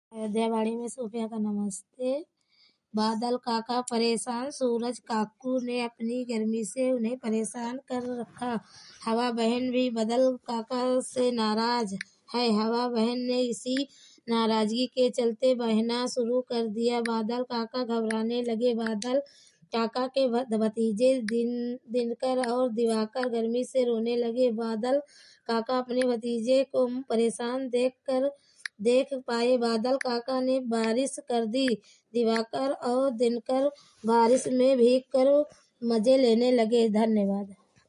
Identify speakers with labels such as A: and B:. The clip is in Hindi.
A: अयोध्यावाड़ी में सोफिया का नमस्ते। बादल काका परेशान, सूरज काकू ने अपनी गर्मी से उन्हें परेशान कर रखा। हवा बहन भी बादल काका से नाराज है। हवा बहन ने इसी नाराजगी के चलते बहना शुरू कर दिया। बादल काका घबराने लगे। बादल काका के भतीजे दिनकर और दिवाकर गर्मी से रोने लगे। बादल काका अपने भतीजे को परेशान देख पाए। बादल काका ने बारिश कर दी। दिवाकर और दिनकर बारिश में भीग कर मजे लेने लगे। धन्यवाद।